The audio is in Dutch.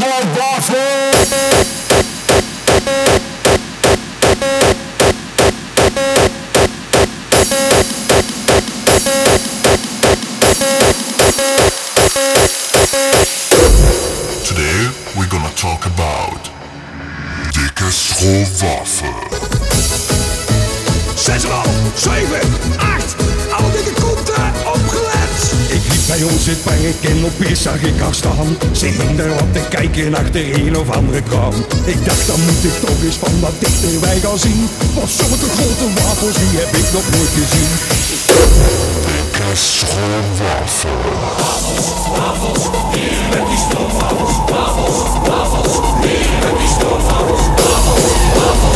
Today we're gonna talk about dikke schoolwaffen. 6,5, 7, 8, alle dikke konten opgelet. Ik liep bij ons het park en opeens zag ik haar staan. Zingende op te kijken achter een of andere kraam. Ik dacht dan moet ik toch eens van wat dichterbij gaan zien. Was zulke grote wafels, die heb ik nog nooit gezien. Dikke schoolwaffen. Wafels, hier met die stroopwafels. Wafels, hier met die stroopwafels. Wafels,